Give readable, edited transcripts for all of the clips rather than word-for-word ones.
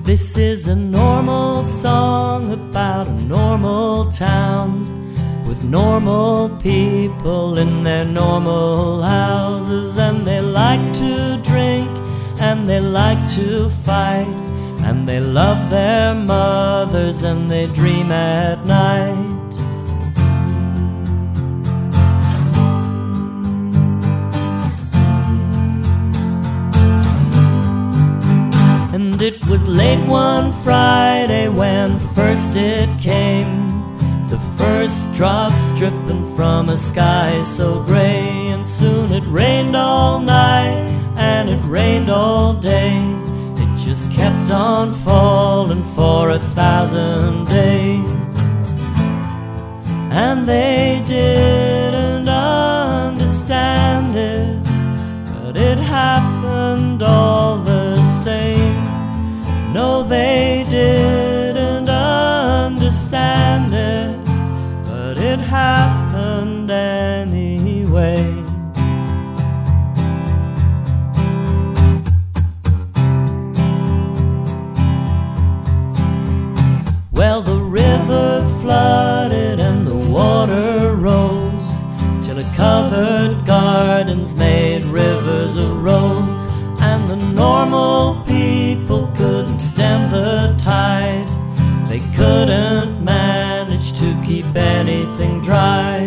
This is a normal song about a normal town, with normal people in their normal houses, and they like to drink and they like to fight, and they love their mothers and they dream at night. And it was late one Friday when first it came, the first drops dripping from a sky so gray. And soon it rained all night and it rained all day. It just kept on falling for 1,000 days. And they didn't understand it, but it happened all the same. No, they didn't understand it, but it happened anyway. Well, the river flooded and the water rose, till it covered gardens, made rivers arose, and the normal people couldn't stem the tide. They couldn't manage to keep anything dry,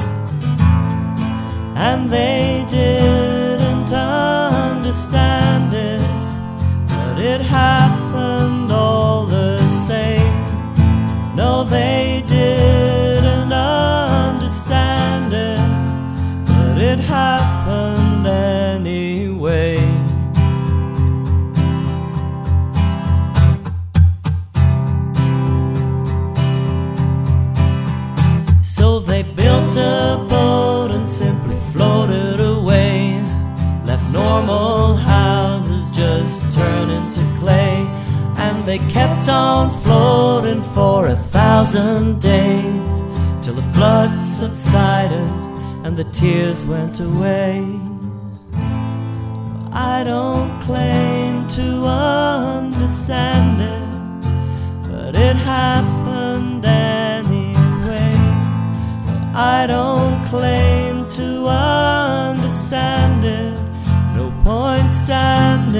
and they didn't understand it, but it happened all the same. No, they didn't understand it, but it happened anyway. So they built a boat and simply floated away, left normal houses just turn into clay. And they kept on floating for 1,000 days, till the flood subsided and the tears went away. I don't claim to understand it, but it happened anyway. I don't claim to understand it, no point standing